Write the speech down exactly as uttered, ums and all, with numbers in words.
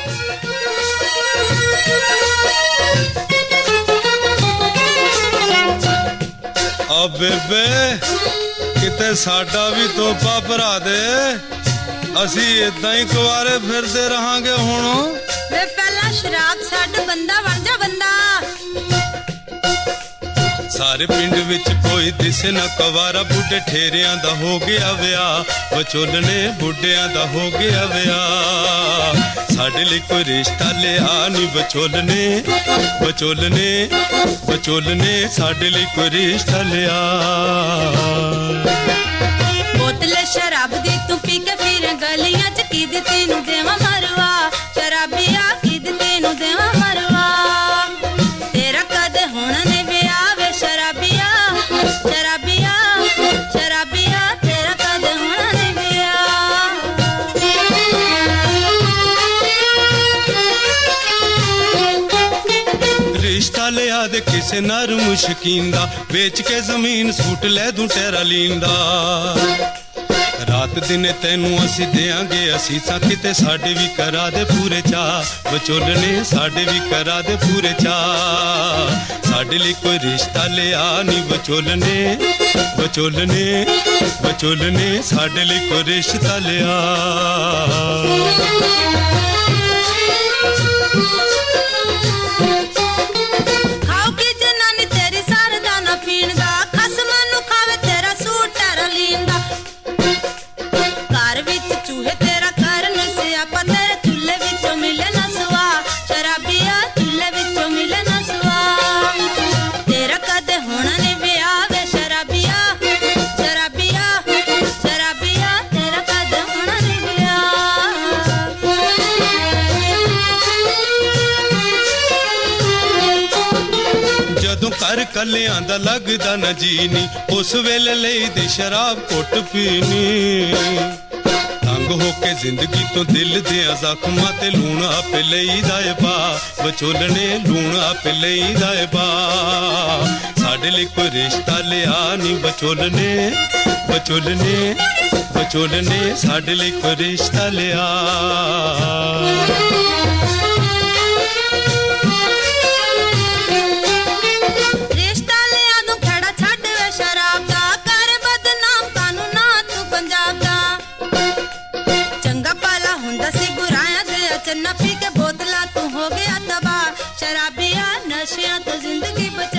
ਆ ਬੇਬੇ ਕਿਤੇ ਸਾਡਾ ਵੀ ਤੋਪਾ ਭਰਾ ਦੇ, ਅਸੀਂ ਇਦਾਂ ਹੀ ਕੁਆਰੇ ਫਿਰਦੇ ਰਹਾਂਗੇ ਹੁਣ। ਵੇ ਪਹਿਲਾਂ ਸ਼ਰਾਬ ਛੱਡ, ਬੰਦਾ ਬਣ ਜਾ ਬੰਦਾ। ਸਾਰੇ ਪਿੰਡ ਵਿੱਚ ਕੋਈ ਦਿਸੇ ਨਾ ਕੁਵਾਰਾ, ਬੁੱਢੇ ਠੇਰਿਆਂ ਦਾ ਹੋ ਗਿਆ ਵਿਆਹ, ਵਿਚੋਲਣੇ ਬੁੱਢਿਆਂ ਦਾ ਹੋ ਗਿਆ ਵਿਆਹ। ਸਾਡੇ ਲਈ ਕੋਈ ਰਿਸ਼ਤਾ ਲਿਆ ਨੀ ਵਿਚੋਲਣੇ, ਵਿਚੋਲਣੇ ਵਿਚੋਲਣੇ ਸਾਡੇ ਲਈ ਕੋਈ ਰਿਸ਼ਤਾ ਲਿਆ। ਬੋਤਲ ਸ਼ਰਾਬ ਦੀ ਤੂੰ ਪੀ ਕੇ ਫਿਰ ਗਲੀਆਂ ਚ, ਕਿਦ ਤੈਨੂੰ ਦੇਵਾਂ ਮਰਵਾ, ਸ਼ਰਾਬੀਆ ਕਿਦ ਤੈਨੂੰ ਦੇਵਾਂ ਮਰਵਾ। ਤੇਰਾ ਕਦ ਹੋਣਾ ਨੇ ਵਿਆਹ ਵੇ ਸ਼ਰਾਬੀਆ, ਸ਼ਰਾਬੀਆ ਸ਼ਰਾਬੀਆ ਤੇਰਾ ਕਦ ਹੋਣਾ ਨੇ ਵਿਆਹ। ਰਿਸ਼ਤਾ ਲਿਆ ਦੇ ਕਿਸੇ ਨਰਮ ਸ਼ਕੀਨ ਦਾ, ਵੇਚ ਕੇ ਜ਼ਮੀਨ ਸੂਟ ਲੈ ਦੂੰ ਟੈਰਾ ਲੀਂਦਾ। ਰਾਤ ਦਿਨੇ ਤੈਨੂੰ ਅਸੀਂ ਦਿਆਂਗੇ ਅਸੀਸਾਂ, ਕਿਤੇ ਸਾਡੇ ਵੀ ਕਰਾ ਦੇ ਪੂਰੇ ਚਾਅ, ਵਿਚੋਲਣੇ ਸਾਡੇ ਵੀ ਕਰਾ ਦੇ ਪੂਰੇ ਚਾਅ। ਸਾਡੇ ਲਈ ਕੋਈ ਰਿਸ਼ਤਾ ਲਿਆ ਨੀ ਵਿਚੋਲਣੇ, ਵਿਚੋਲਣੇ ਵਿਚੋਲਣੇ ਸਾਡੇ ਲਈ ਕੋਈ ਰਿਸ਼ਤਾ ਲਿਆ। ਖਾਓ ਕੀ ਜਨਾਨੀ ਤੇਰੀ ਸਰਦਾ ਨਾ ਪੀਣ ਦਾ, ਖਸਮਾਂ ਨੂੰ ਖਾਵੇ ਤੇਰਾ ਸੂਟ ਟੈਰਾ ਲੀਂਦਾ। ਘਰ ਵਿੱਚ ਚੂਹੇ ਤੇਰਾ ਕਰਨ ਸਿਆਪਾ, ਤੇਰੇ ਚੁੱਲ੍ਹੇ ਵਿੱਚੋਂ ਮਿਲੇ ਨਾ ਸੁਆ, ਸ਼ਰਾਬੀਆ ਚੁੱਲ੍ਹੇ ਵਿੱਚੋਂ ਮਿਲੇ ਨਾ ਸੁਆ। ਤੇਰਾ ਕਦ ਹੋਣਾ ਨੇ ਵਿਆਹ ਵੇ ਸ਼ਰਾਬੀਆ, ਸ਼ਰਾਬੀਆ ਸ਼ਰਾਬੀਆ ਤੇਰਾ ਕਦ ਹੋਣਾ ਨੇ ਵਿਆਹ। ਜਦੋਂ ਘਰ ਕੱਲਿਆਂ ਦਾ ਲੱਗਦਾ ਨਾ ਜੀ ਨੀ, ਉਸ ਵੇਲੇ ਲਈ ਦੀ ਸ਼ਰਾਬ ਘੁੱਟ ਪੀਣੀ। ਤੰਗ ਹੋ ਕੇ ਜ਼ਿੰਦਗੀ ਤੋਂ ਦਿਲ ਦੇ ਜ਼ਖਮਾਂ ਤੇ ਲੂਣ ਆਪੇ ਲਈਦਾ ਏ ਪਾ, ਵਿਚੋਲਣੇ ਲੂਣ ਆਪੇ ਲਈਦਾ ਏ ਪਾ। ਸਾਡੇ ਲਈ ਕੋਈ ਰਿਸ਼ਤਾ ਲਿਆ ਨੀ ਵਿਚੋਲਣੇ, ਵਿਚੋਲਣੇ ਵਿਚੋਲਣੇ ਸਾਡੇ ਲਈ ਕੋਈ ਰਿਸ਼ਤਾ ਲਿਆ। ਰਿਸ਼ਤਾ ਲਿਆ ਤੂੰ ਖੜਾ ਛੱਡ ਵੇ ਸ਼ਰਾਬ ਦਾ, ਕਰ ਬਦਨਾਮ ਕਾਨੂੰ ਨਾ ਤੂੰ ਪੰਜਾਬ ਦਾ। ਚੰਗਾ ਪਾਲਾ ਹੁੰਦਾ ਸੀ ਗੁਰਾਇਆਂ ਦੇ ਅਚੰਨਾ, ਪੀ ਕੇ ਬੋਤਲਾਂ ਤੂੰ ਹੋ ਗਿਆ ਤਬਾਹ, ਸ਼ਰਾਬੀਆ ਨਸ਼ਿਆਂ ਤੋਂ ਜ਼ਿੰਦਗੀ ਬਚਾ।